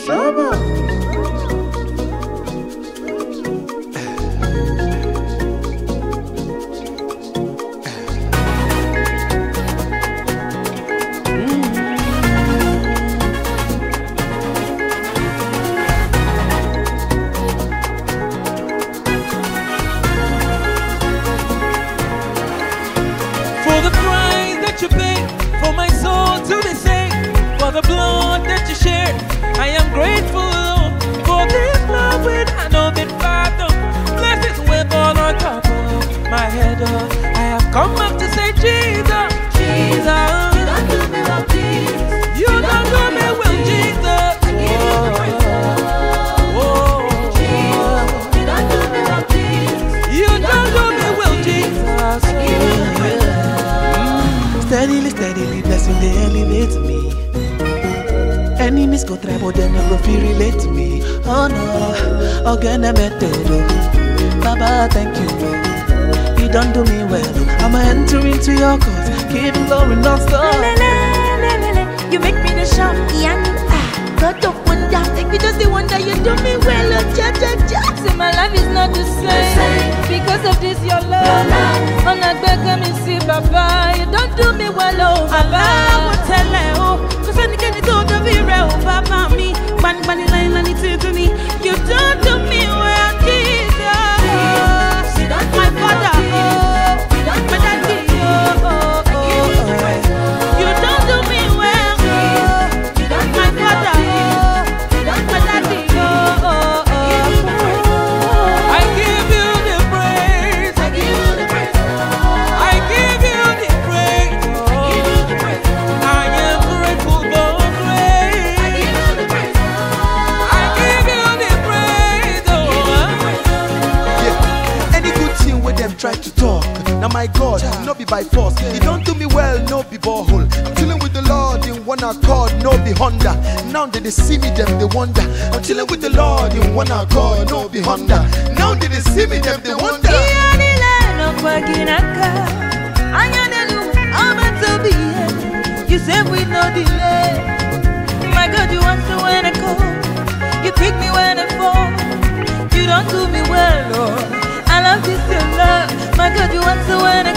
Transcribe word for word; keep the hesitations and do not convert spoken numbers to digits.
For the price that you paid, for my soul to be saved, for the blood that you shared, I am grateful, Lord, for this love with an open Father. Blessings will fall on top of my head. Oh, I have come up to say, Jesus, Jesus, you don't do me well, Jesus. You don't do me well, Jesus. I give you the praise. Oh, Jesus, you don't do me well, Jesus. You don't do me well, Jesus. I give you the praise. Steadily, steadily, blessing they elevate me. Enemies go try, but they never feel relate to me. Oh no, again I met Dodo. Baba, thank you, Lord. You don't do me well. I'ma enter into your cause. Keep glory non-stop. You make me the champion. Ah, God of wonder. Take me just the wonder. You do me well. Oh, cha cha cha. See, my life is not the same because of this your love. On a beg me see, Baba. You don't do me well, oh Baba. I won't tell her, oh. Cause when you get it all the way, oh Baba, me. One bunny line and it's to me. You don't do me well, Jesus. My father, oh. My daddy, oh, oh, oh. You don't do me well, oh. My father, oh. My daddy, oh, oh, oh. I give you the praise. I give you the praise. I give you the praise. I give you the praise. I am grateful for grace. I give you the praise. I give you the praise. Oh, Yeah, any good thing with them try to talk. Now my God, no be by force. He don't do me well, no be borehole. I'm chilling with the Lord in one accord, no be Honda. Now that they see me, them they wonder. I'm chilling with the Lord in one accord, no be Honda. Now that they see me, them they wonder. You said with no delay. My God, you answer when I call. You pick me when I fall. You don't do me well, Lord. I love this your love. My God, you answer when I